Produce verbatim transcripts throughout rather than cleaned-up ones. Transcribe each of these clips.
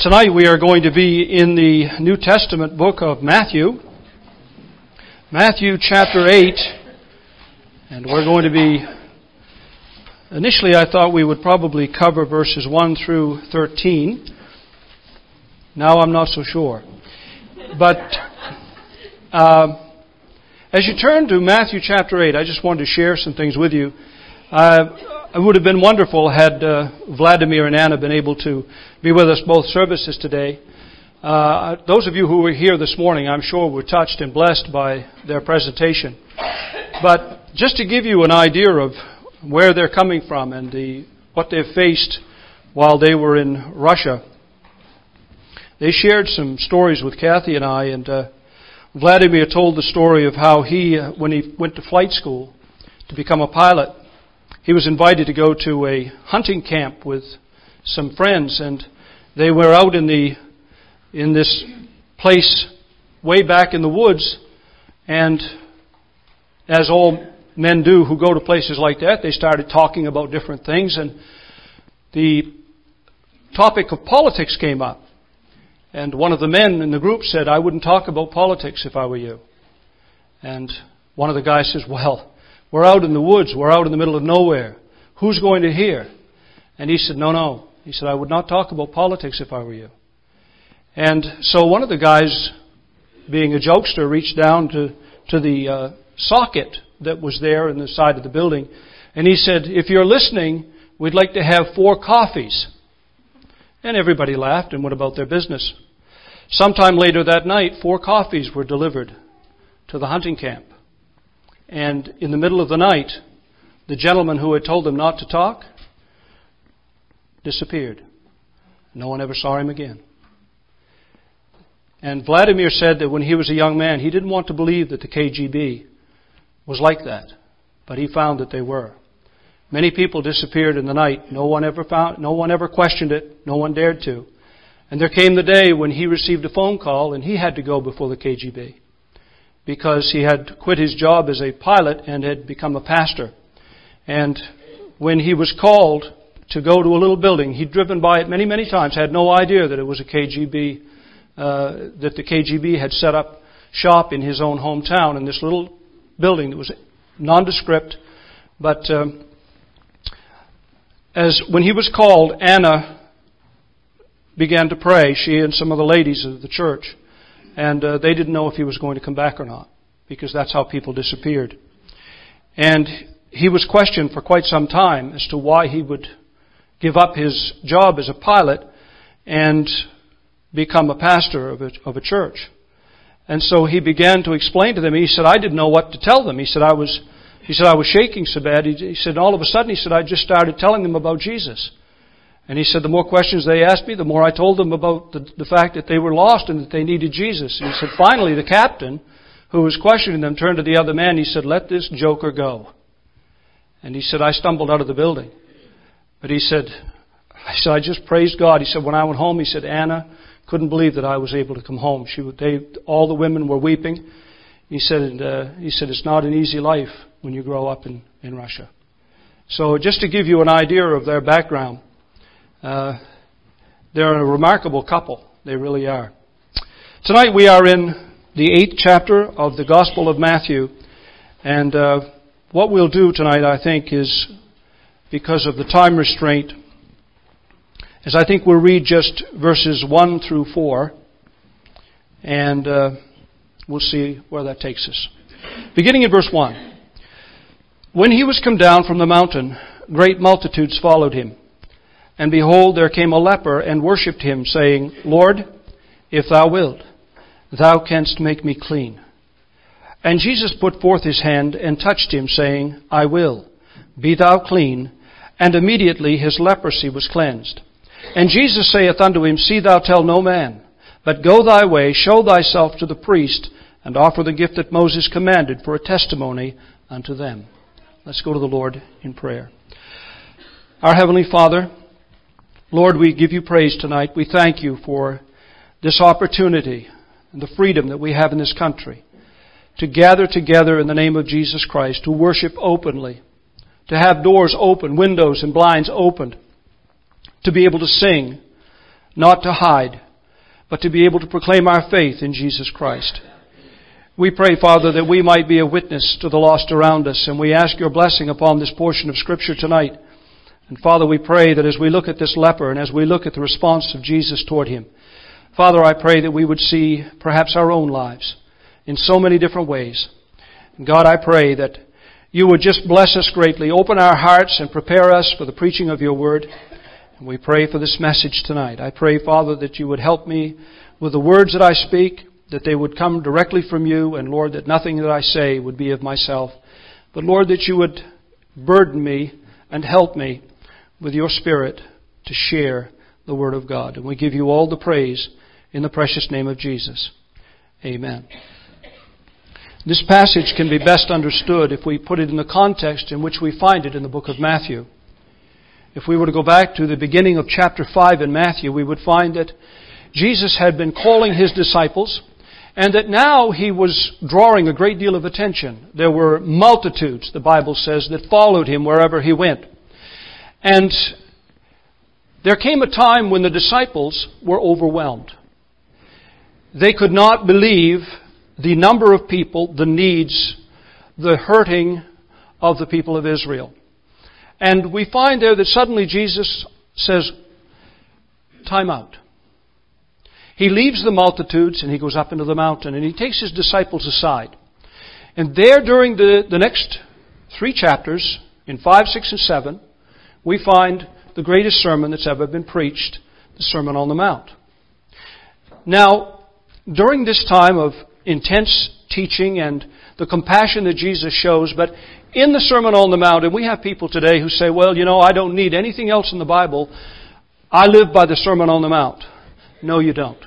Tonight we are going to be in the New Testament book of Matthew, Matthew chapter eight, and we're going to be, initially I thought we would probably cover verses one through thirteen. Now I'm not so sure. But uh, as you turn to Matthew chapter eight, I just wanted to share some things with you. Uh, It would have been wonderful had uh, Vladimir and Anna been able to be with us both services today. Uh, those of you who were here this morning, I'm sure were touched and blessed by their presentation. But just to give you an idea of where they're coming from and the what they've faced while they were in Russia, they shared some stories with Kathy and I, and uh, Vladimir told the story of how he, uh, when he went to flight school to become a pilot, he was invited to go to a hunting camp with some friends, and they were out in the in this place way back in the woods, and as all men do who go to places like that, they started talking about different things, and the topic of politics came up. And one of the men in the group said, "I wouldn't talk about politics if I were you." And one of the guys says, "Well, we're out in the woods. We're out in the middle of nowhere. Who's going to hear?" And he said, no, no. He said, "I would not talk about politics if I were you." And so one of the guys, being a jokester, reached down to, to the uh, socket that was there in the side of the building. And he said, "If you're listening, we'd like to have four coffees." And everybody laughed and went about their business. Sometime later that night, four coffees were delivered to the hunting camp. And in the middle of the night, the gentleman who had told them not to talk disappeared. No one ever saw him again. And Vladimir said that when he was a young man, he didn't want to believe that the K G B was like that. But he found that they were. Many people disappeared in the night. No one ever found, no one ever questioned it. No one dared to. And there came the day when he received a phone call and he had to go before the K G B, because he had quit his job as a pilot and had become a pastor. And when he was called to go to a little building, he'd driven by it many, many times, had no idea that it was a K G B, uh, that the K G B had set up shop in his own hometown in this little building that was nondescript. But um, as when he was called, Anna began to pray, she and some of the ladies of the church. And uh, they didn't know if he was going to come back or not, because that's how people disappeared. And he was questioned for quite some time as to why he would give up his job as a pilot and become a pastor of a, of a church. And so he began to explain to them. He said, "I didn't know what to tell them." He said, I was, he said, I was shaking so bad. He, he said, all of a sudden, he said, I just started telling them about Jesus. And he said, the more questions they asked me, the more I told them about the, the fact that they were lost and that they needed Jesus. And he said, finally, the captain, who was questioning them, turned to the other man. He said, "Let this joker go." And he said, I stumbled out of the building. But he said, I said, I just praised God. He said, when I went home, he said, Anna couldn't believe that I was able to come home. She, they, all the women were weeping. He said, uh, he said, it's not an easy life when you grow up in, in Russia. So just to give you an idea of their background, Uh, they're a remarkable couple. They really are. Tonight we are in the eighth chapter of the Gospel of Matthew. And uh, what we'll do tonight, I think, is, because of the time restraint, is I think we'll read just verses one through four. And uh, we'll see where that takes us. Beginning in verse one. When he was come down from the mountain, great multitudes followed him. And behold, there came a leper and worshipped him, saying, Lord, if thou wilt, thou canst make me clean. And Jesus put forth his hand and touched him, saying, I will, be thou clean. And immediately his leprosy was cleansed. And Jesus saith unto him, See thou tell no man, but go thy way, show thyself to the priest, and offer the gift that Moses commanded for a testimony unto them. Let's go to the Lord in prayer. Our Heavenly Father, Lord, we give you praise tonight. We thank you for this opportunity and the freedom that we have in this country to gather together in the name of Jesus Christ, to worship openly, to have doors open, windows and blinds opened, to be able to sing not to hide, but to be able to proclaim our faith in Jesus Christ. We pray, Father, that we might be a witness to the lost around us, and we ask your blessing upon this portion of Scripture tonight. And Father, we pray that as we look at this leper and as we look at the response of Jesus toward him, Father, I pray that we would see perhaps our own lives in so many different ways. And God, I pray that you would just bless us greatly, open our hearts and prepare us for the preaching of your word. And we pray for this message tonight. I pray, Father, that you would help me with the words that I speak, that they would come directly from you, and Lord, that nothing that I say would be of myself. But Lord, that you would burden me and help me with your Spirit to share the Word of God. And we give you all the praise in the precious name of Jesus. Amen. This passage can be best understood if we put it in the context in which we find it in the book of Matthew. If we were to go back to the beginning of chapter five in Matthew, we would find that Jesus had been calling his disciples, and that now he was drawing a great deal of attention. There were multitudes, the Bible says, that followed him wherever he went. And there came a time when the disciples were overwhelmed. They could not believe the number of people, the needs, the hurting of the people of Israel. And we find there that suddenly Jesus says, time out. He leaves the multitudes and he goes up into the mountain and he takes his disciples aside. And there during the, the next three chapters, in five, six, and seven, we find the greatest sermon that's ever been preached, the Sermon on the Mount. Now, during this time of intense teaching and the compassion that Jesus shows, but in the Sermon on the Mount, and we have people today who say, well, you know, I don't need anything else in the Bible. I live by the Sermon on the Mount. No, you don't.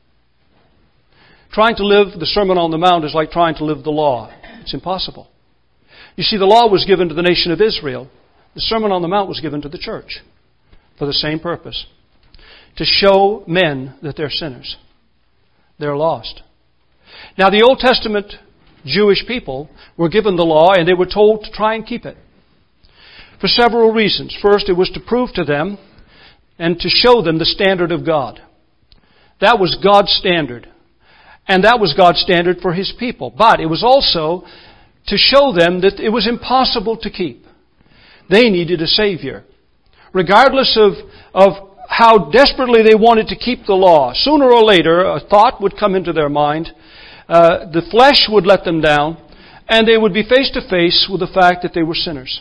Trying to live the Sermon on the Mount is like trying to live the law. It's impossible. You see, the law was given to the nation of Israel. The Sermon on the Mount was given to the church for the same purpose. To show men that they're sinners. They're lost. Now, the Old Testament Jewish people were given the law and they were told to try and keep it. For several reasons. First, it was to prove to them and to show them the standard of God. That was God's standard. And that was God's standard for His people. But it was also to show them that it was impossible to keep. They needed a Savior. Regardless of, of how desperately they wanted to keep the law, sooner or later a thought would come into their mind. Uh, the flesh would let them down. And they would be face to face with the fact that they were sinners.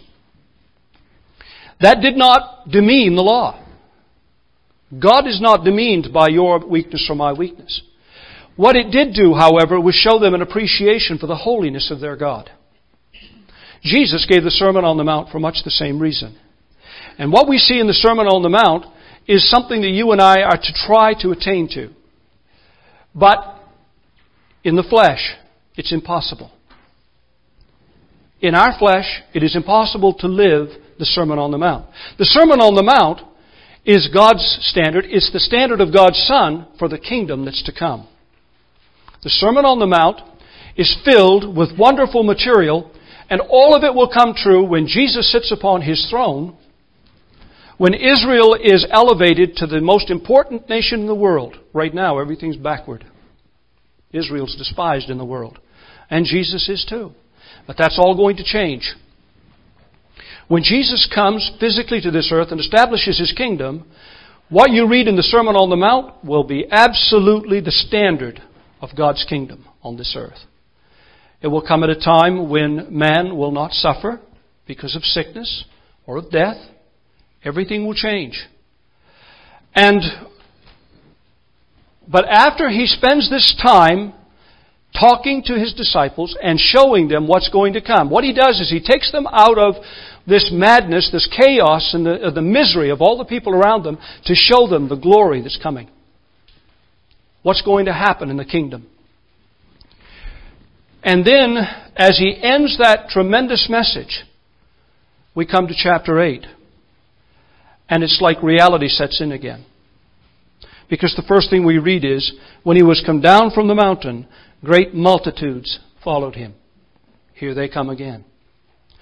That did not demean the law. God is not demeaned by your weakness or my weakness. What it did do, however, was show them an appreciation for the holiness of their God. Jesus gave the Sermon on the Mount for much the same reason. And what we see in the Sermon on the Mount is something that you and I are to try to attain to. But in the flesh, it's impossible. In our flesh, it is impossible to live the Sermon on the Mount. The Sermon on the Mount is God's standard. It's the standard of God's Son for the kingdom that's to come. The Sermon on the Mount is filled with wonderful material, and all of it will come true when Jesus sits upon His throne, when Israel is elevated to the most important nation in the world. Right now, everything's backward. Israel's despised in the world. And Jesus is too. But that's all going to change. When Jesus comes physically to this earth and establishes His kingdom, what you read in the Sermon on the Mount will be absolutely the standard of God's kingdom on this earth. It will come at a time when man will not suffer because of sickness or of death. Everything will change. And, but after He spends this time talking to His disciples and showing them what's going to come, what He does is He takes them out of this madness, this chaos, and the, the misery of all the people around them to show them the glory that's coming. What's going to happen in the kingdom. And then, as He ends that tremendous message, we come to chapter eight. And it's like reality sets in again. Because the first thing we read is, when He was come down from the mountain, great multitudes followed Him. Here they come again.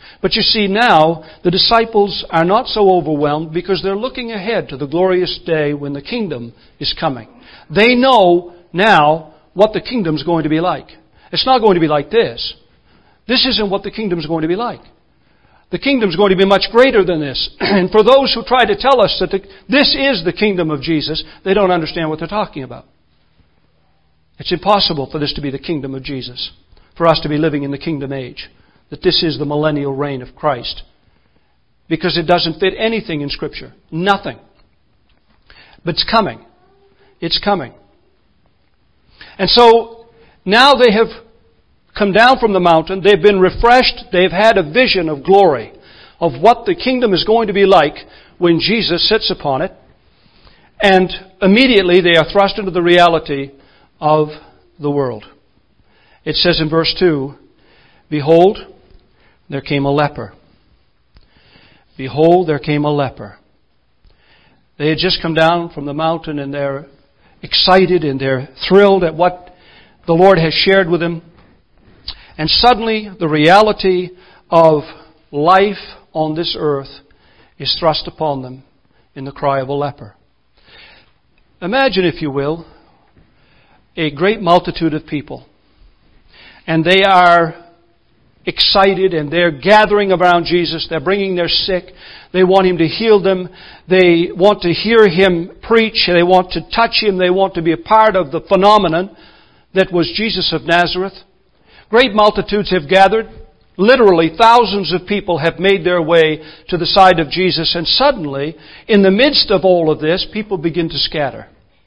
But you see now, the disciples are not so overwhelmed because they're looking ahead to the glorious day when the kingdom is coming. They know now what the kingdom's going to be like. It's not going to be like this. This isn't what the kingdom's going to be like. The kingdom's going to be much greater than this. And for those who try to tell us that the, this is the kingdom of Jesus, they don't understand what they're talking about. It's impossible for this to be the kingdom of Jesus, for us to be living in the kingdom age, that this is the millennial reign of Christ. Because it doesn't fit anything in Scripture. Nothing. But it's coming. It's coming. And so, now they have come down from the mountain. They've been refreshed. They've had a vision of glory, of what the kingdom is going to be like when Jesus sits upon it. And immediately they are thrust into the reality of the world. It says in verse two, Behold, there came a leper. Behold, there came a leper. They had just come down from the mountain and they're excited and they're thrilled at what the Lord has shared with them. And suddenly the reality of life on this earth is thrust upon them in the cry of a leper. Imagine, if you will, a great multitude of people. And they are excited and they're gathering around Jesus. They're bringing their sick. They want Him to heal them. They want to hear Him preach. They want to touch Him. They want to be a part of the phenomenon that was Jesus of Nazareth. Great multitudes have gathered. Literally, thousands of people have made their way to the side of Jesus. And suddenly, in the midst of all of this, people begin to scatter.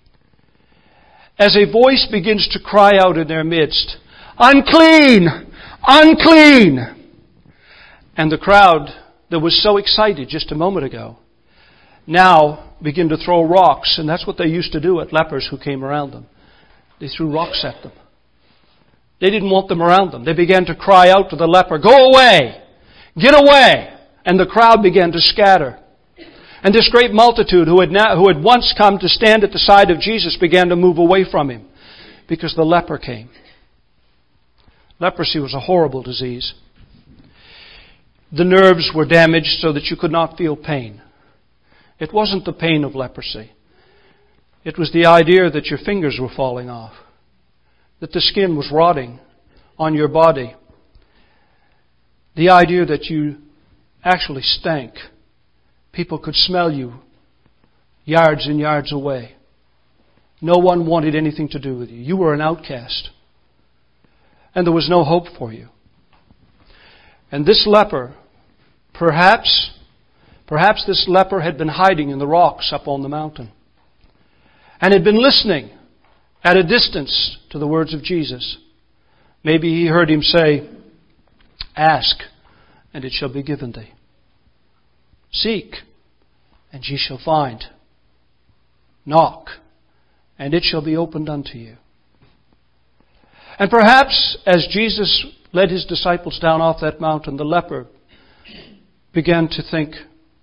As a voice begins to cry out in their midst, Unclean! Unclean! And the crowd that was so excited just a moment ago now begin to throw rocks. And that's what they used to do at lepers who came around them. They threw rocks at them. They didn't want them around them. They began to cry out to the leper, Go away! Get away! And the crowd began to scatter. And this great multitude who had now, who had once come to stand at the side of Jesus began to move away from Him because the leper came. Leprosy was a horrible disease. The nerves were damaged so that you could not feel pain. It wasn't the pain of leprosy. It was the idea that your fingers were falling off, that the skin was rotting on your body, the idea that you actually stank. People could smell you yards and yards away. No one wanted anything to do with you. You were an outcast. And there was no hope for you. And this leper, perhaps, perhaps this leper had been hiding in the rocks up on the mountain and had been listening at a distance to the words of Jesus. Maybe he heard Him say, Ask, and it shall be given thee. Seek, and ye shall find. Knock, and it shall be opened unto you. And perhaps as Jesus led His disciples down off that mountain, the leper began to think,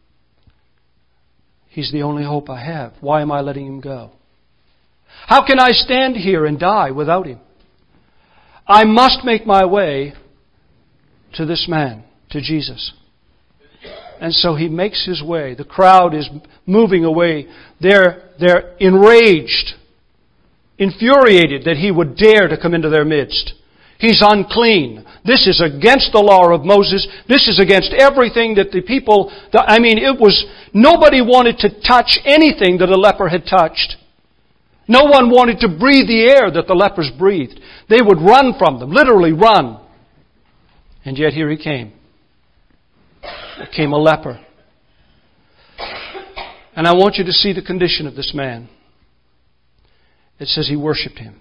He's the only hope I have. Why am I letting Him go? How can I stand here and die without Him? I must make my way to this man, to Jesus. And so he makes his way. The crowd is moving away. They're, they're enraged, infuriated that he would dare to come into their midst. He's unclean. This is against the law of Moses. This is against everything that the people... I mean, it was... Nobody wanted to touch anything that a leper had touched. No one wanted to breathe the air that the lepers breathed. They would run from them, literally run. And yet here he came. There came a leper. And I want you to see the condition of this man. It says he worshipped Him.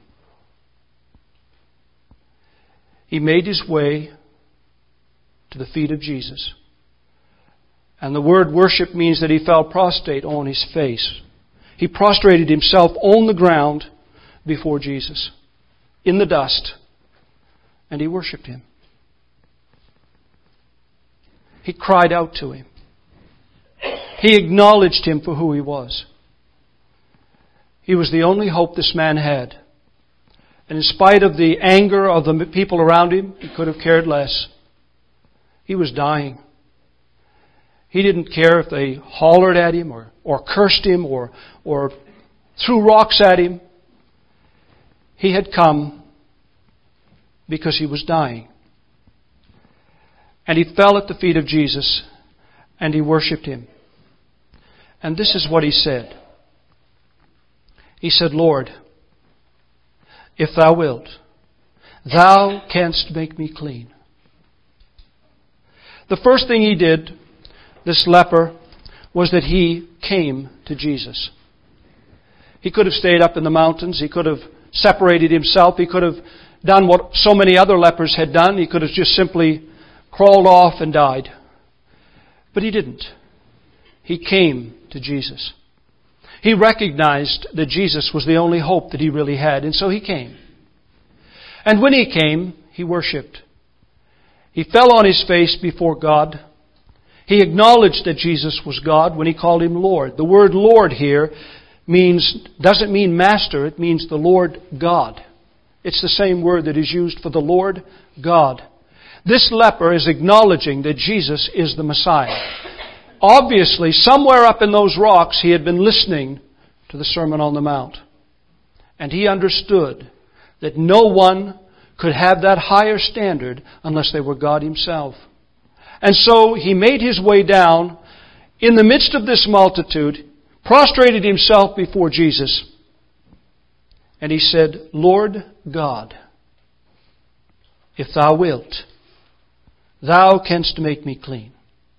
He made his way to the feet of Jesus. And the word worship means that he fell prostrate on his face. He prostrated himself on the ground before Jesus, in the dust, and he worshipped Him. He cried out to Him. He acknowledged Him for who He was. He was the only hope this man had. And in spite of the anger of the people around him, he could have cared less. He was dying. He didn't care if they hollered at him or, or cursed him or, or threw rocks at him. He had come because he was dying. And he fell at the feet of Jesus and he worshipped him. And this is what he said. He said, Lord, if thou wilt, thou canst make me clean. The first thing he did, this leper, was that he came to Jesus. He could have stayed up in the mountains. He could have separated himself. He could have done what so many other lepers had done. He could have just simply crawled off and died. But he didn't. He came to Jesus. He recognized that Jesus was the only hope that he really had, and so he came. And when he came, he worshipped. He fell on his face before God. He acknowledged that Jesus was God when he called him Lord. The word Lord here means doesn't mean master, it means the Lord God. It's the same word that is used for the Lord God. This leper is acknowledging that Jesus is the Messiah. Obviously, somewhere up in those rocks, he had been listening to the Sermon on the Mount. And he understood that no one could have that higher standard unless they were God Himself. And so he made his way down in the midst of this multitude, prostrated himself before Jesus, and he said, Lord God, if thou wilt, thou canst make me clean.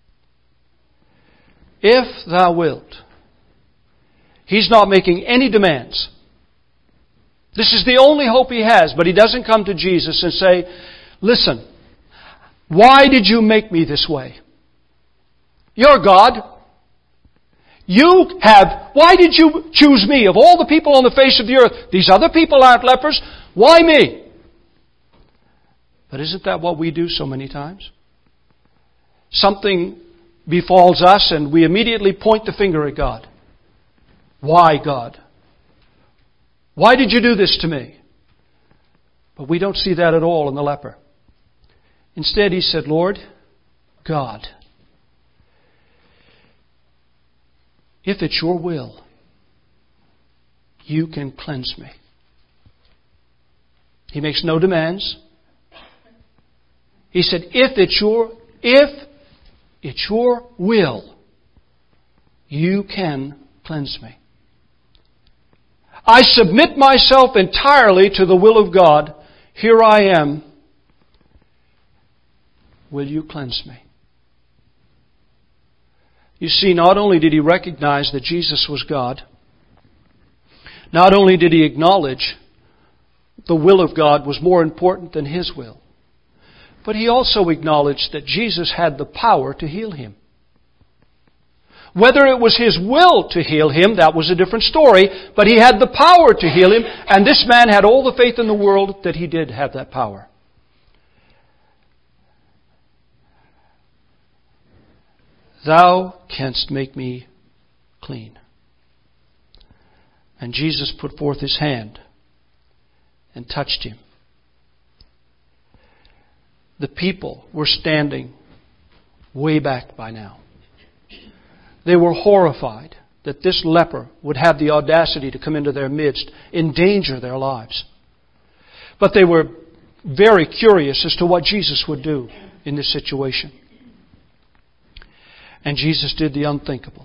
If thou wilt. He's not making any demands. This is the only hope he has, but he doesn't come to Jesus and say, listen, why did you make me this way? You're God. You have, why did you choose me? Of all the people on the face of the earth, these other people aren't lepers. Why me? But isn't that what we do so many times? Something befalls us and we immediately point the finger at God. Why, God? Why did you do this to me? But we don't see that at all in the leper. Instead, he said, Lord God, if it's your will, you can cleanse me. He makes no demands. He said, if it's your, if it's your will, you can cleanse me. I submit myself entirely to the will of God. Here I am. Will you cleanse me? You see, not only did he recognize that Jesus was God, not only did he acknowledge the will of God was more important than his will, but he also acknowledged that Jesus had the power to heal him. Whether it was his will to heal him, that was a different story, but he had the power to heal him, and this man had all the faith in the world that he did have that power. Thou canst make me clean. And Jesus put forth his hand and touched him. The people were standing way back by now. They were horrified that this leper would have the audacity to come into their midst, endanger their lives. But they were very curious as to what Jesus would do in this situation. And Jesus did the unthinkable.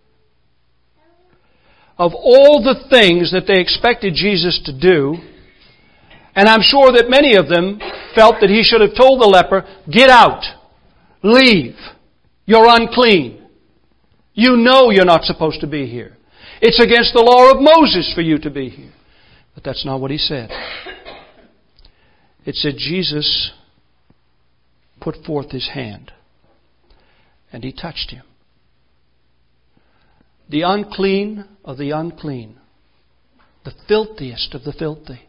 Of all the things that they expected Jesus to do, and I'm sure that many of them felt that he should have told the leper, get out, leave, you're unclean. You know you're not supposed to be here. It's against the law of Moses for you to be here. But that's not what he said. It said Jesus put forth his hand and he touched him. The unclean of the unclean. The filthiest of the filthy.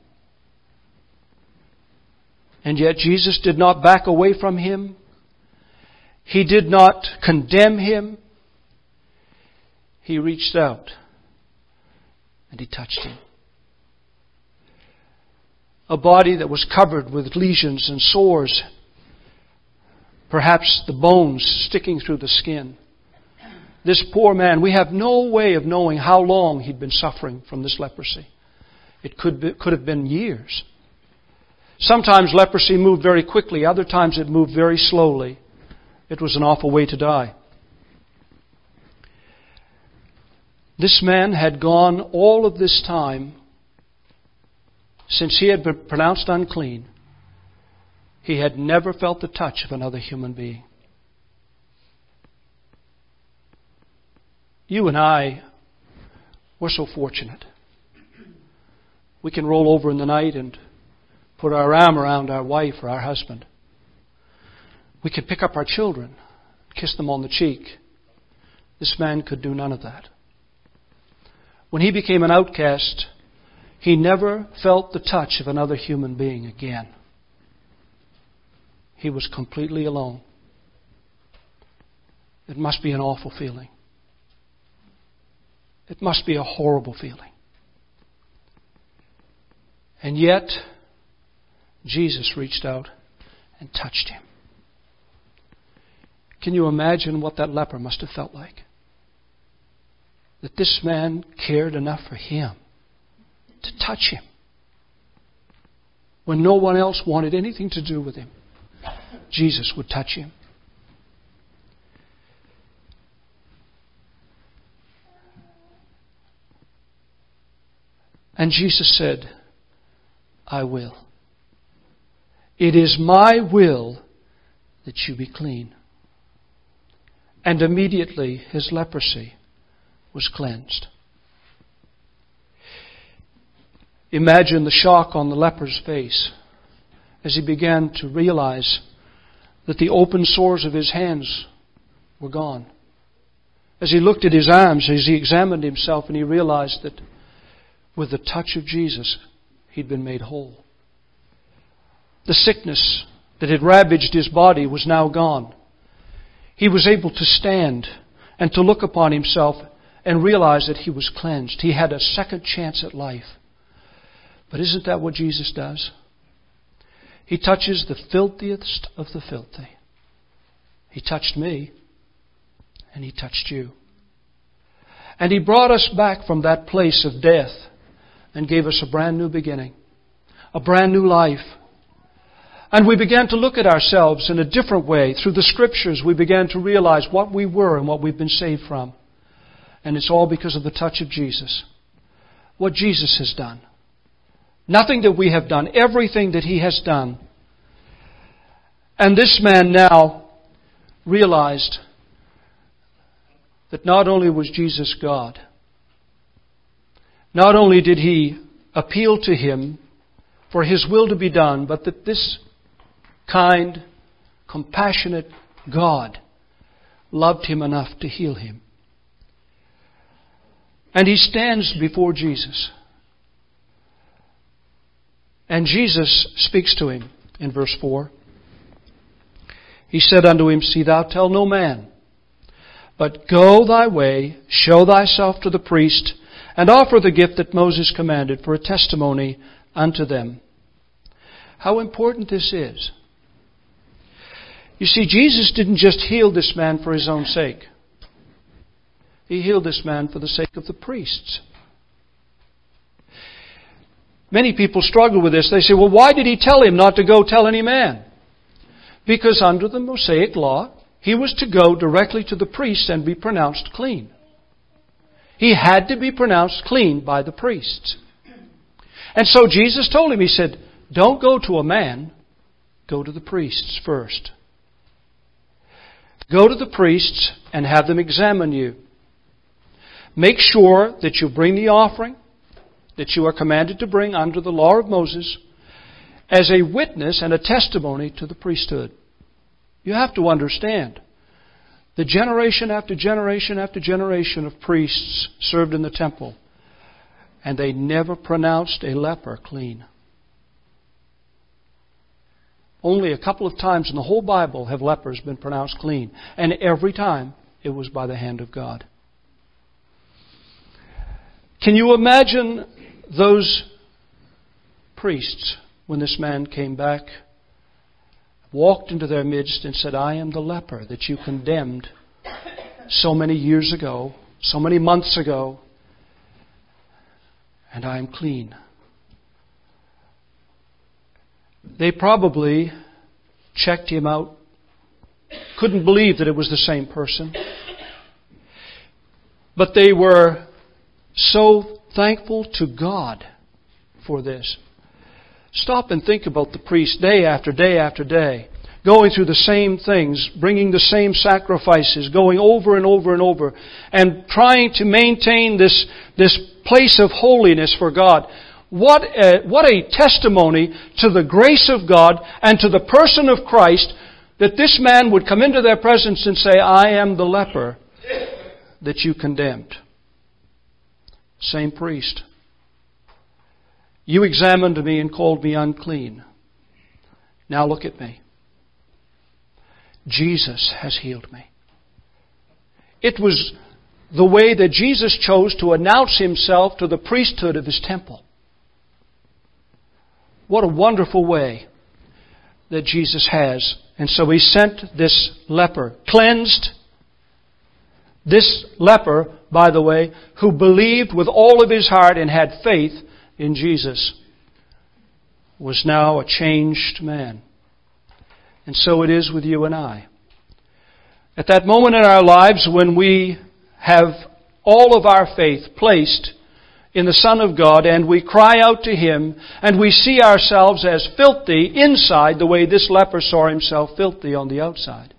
And yet Jesus did not back away from him. He did not condemn him. He reached out and he touched him. A body that was covered with lesions and sores, Perhaps the bones sticking through the skin. This poor man, we have no way of knowing how long he'd been suffering from this leprosy. It could be, could have been years. Sometimes leprosy moved very quickly. Other times it moved very slowly. It was an awful way to die. This man had gone all of this time, since he had been pronounced unclean, he had never felt the touch of another human being. You and I, we're so fortunate. We can roll over in the night and put our arm around our wife or our husband. We could pick up our children, kiss them on the cheek. This man could do none of that. When he became an outcast, he never felt the touch of another human being again. He was completely alone. It must be an awful feeling. It must be a horrible feeling. And yet, Jesus reached out and touched him. Can you imagine what that leper must have felt like? That this man cared enough for him to touch him when no one else wanted anything to do with him. Jesus would touch him. And Jesus said, I will. It is my will that you be clean. And immediately his leprosy was cleansed. Imagine the shock on the leper's face as he began to realize that the open sores of his hands were gone. As he looked at his arms, as he examined himself, and he realized that with the touch of Jesus, he'd been made whole. The sickness that had ravaged his body was now gone. He was able to stand and to look upon himself and realize that he was cleansed. He had a second chance at life. But isn't that what Jesus does? He touches the filthiest of the filthy. He touched me, and He touched you. And He brought us back from that place of death and gave us a brand new beginning, a brand new life. And we began to look at ourselves in a different way. Through the Scriptures, we began to realize what we were and what we've been saved from. And it's all because of the touch of Jesus. What Jesus has done. Nothing that we have done. Everything that He has done. And this man now realized that not only was Jesus God, not only did He appeal to Him for His will to be done, but that this kind, compassionate God loved him enough to heal him. And he stands before Jesus. And Jesus speaks to him in verse four. He said unto him, See thou tell no man, but go thy way, show thyself to the priest, and offer the gift that Moses commanded for a testimony unto them. How important this is. You see, Jesus didn't just heal this man for His own sake. He healed this man for the sake of the priests. Many people struggle with this. They say, well, why did He tell him not to go tell any man? Because under the Mosaic law, he was to go directly to the priest and be pronounced clean. He had to be pronounced clean by the priests. And so Jesus told him, He said, don't go to a man, go to the priests first. Go to the priests and have them examine you. Make sure that you bring the offering that you are commanded to bring under the law of Moses as a witness and a testimony to the priesthood. You have to understand, the generation after generation after generation of priests served in the temple, and they never pronounced a leper clean. Only a couple of times in the whole Bible have lepers been pronounced clean. And every time it was by the hand of God. Can you imagine those priests when this man came back walked into their midst and said, I am the leper that you condemned so many years ago, so many months ago, and I am clean. They probably checked him out, couldn't believe that it was the same person. But they were so thankful to God for this. Stop and think about the priest day after day after day, going through the same things, bringing the same sacrifices, going over and over and over, and trying to maintain this, this place of holiness for God. What a, what a testimony to the grace of God and to the person of Christ that this man would come into their presence and say, I am the leper that you condemned. Same priest. You examined me and called me unclean. Now look at me. Jesus has healed me. It was the way that Jesus chose to announce Himself to the priesthood of His temple. What a wonderful way that Jesus has. And so He sent this leper, cleansed. This leper, by the way, who believed with all of his heart and had faith in Jesus, was now a changed man. And so it is with you and I. At that moment in our lives when we have all of our faith placed in the Son of God and we cry out to Him and we see ourselves as filthy inside the way this leper saw himself filthy on the outside.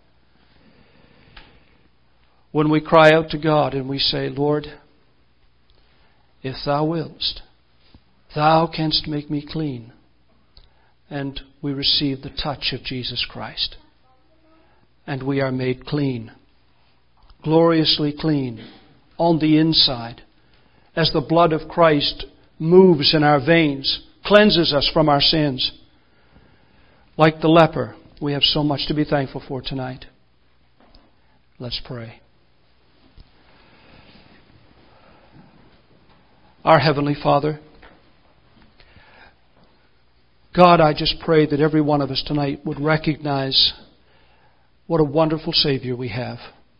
When we cry out to God and we say, Lord, if Thou willst, Thou canst make me clean. And we receive the touch of Jesus Christ. And we are made clean. Gloriously clean. On the inside. As the blood of Christ moves in our veins. Cleanses us from our sins. Like the leper, we have so much to be thankful for tonight. Let's pray. Our Heavenly Father, God, I just pray that every one of us tonight would recognize what a wonderful Savior we have.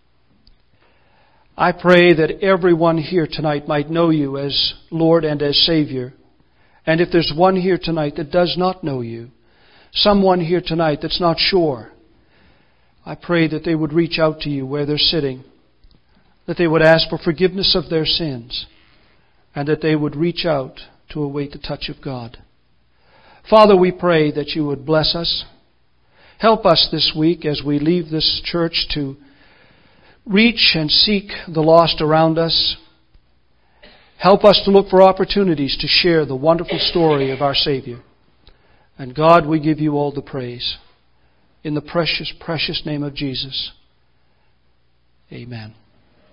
I pray that everyone here tonight might know You as Lord and as Savior. And if there's one here tonight that does not know You, someone here tonight that's not sure, I pray that they would reach out to You where they're sitting, that they would ask for forgiveness of their sins, and that they would reach out to await the touch of God. Father, we pray that You would bless us. Help us this week as we leave this church to reach and seek the lost around us. Help us to look for opportunities to share the wonderful story of our Savior. And God, we give You all the praise. In the precious, precious name of Jesus. Amen.